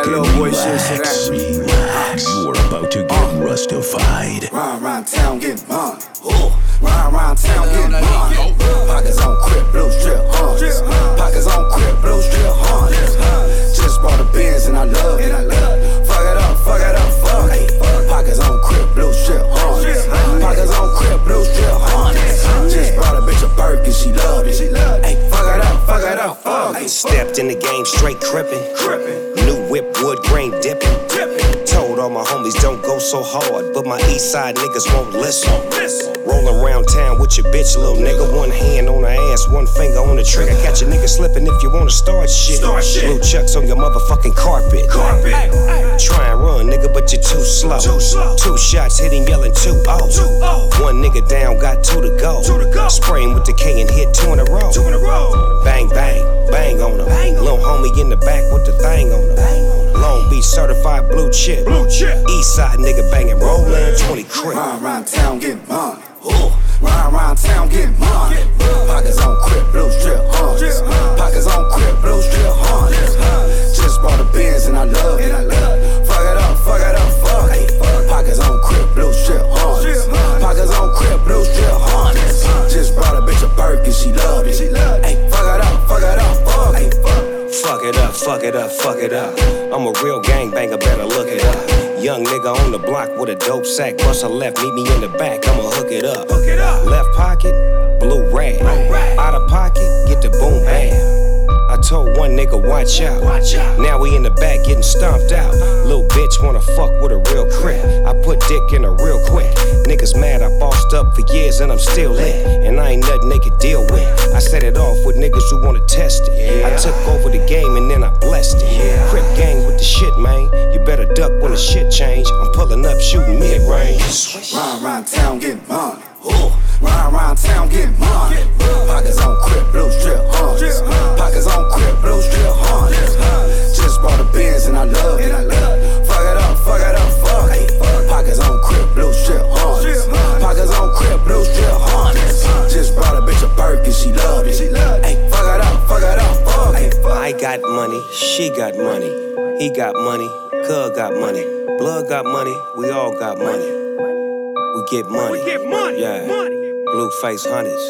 little boy shit to Relax. You are about to get rustified. Ride around town getting money. Ride around town getting money. Pockets on crib, blue strip hunters. Pockets on crib, blue strip hunters. Just bought a Benz and I love it. Fuck it up, fuck it up, fuck it. Pockets on crib, blue strip hunters. Pockets on crib, blue strip hunters. Just brought a bitch a Birkin, she love it. Ay, fuck it up, fuck it up, fuck it. Stepped in the game straight crippin'. New whip, wood grain dipping. Told all my homies don't go so hard, but my east side niggas won't listen. Rolling around town with your bitch, little nigga. One hand on her ass, one finger on the trigger. Catch a nigga slipping if you wanna start shit. Blue chucks on your motherfucking carpet. Try and run, nigga, but you're too slow. Two shots hit him yelling 2-0. One nigga down, got two to go. Spray him with the K and hit 2 in a row. Bang, bang, bang on him. Lil' homie in the back with the thing on him. Long Beach certified blue chip. East side nigga banging, rollin' 20 crib. Ride around town getting money. Ride around town getting money. Pockets on crib, blue strip hunters. Pockets on crib, blue strip hunters. Just bought a Benz and I love it. Fuck it up, fuck it up, fuck it. Pockets on crib, blue strip hunters. Pockets on crib, blue strip hunters. Just brought a bitch a Birkin, she love it. Ay, fuck it up, fuck it up, fuck it. Fuck it up, fuck it up, fuck it up. I'm a real gangbanger, better look it up. Young nigga on the block with a dope sack. Bust a left, meet me in the back, I'ma hook it up. Left pocket, blue rag. Out of pocket, get the boom bam. I told one nigga, watch out. Now we in the back getting stomped out. Little bitch wanna fuck with a real crip. I put dick in her real quick. Niggas mad, I bossed up for years and I'm still lit. And I ain't nothing they could deal with. I set it off with niggas who wanna test it. I took over the game and then I blessed it. Crip gang with the shit, man. You better duck when the shit change. I'm pulling up shooting mid-range. Ride around town getting money. Ride around town getting money. Pockets on crib, blue strip hunters. Pockets on crib, blue strip hunters. Just bought a Benz and I love it. Fuck it up, fuck it up, fuck it. Pockets on crib, blue strip hunters. Pockets on crib, blue strip hunters. Just brought a bitch a Birkin, she love it. Ay, fuck it up, fuck it up, fuck it. I got money, she got money. He got money, Cuz got money. Blood got money, we all got money. We get money, yeah. Blueface Hunters,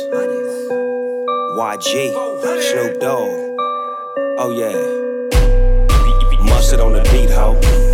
YG, Snoop Dogg. Oh yeah. Mustard on the beat, ho.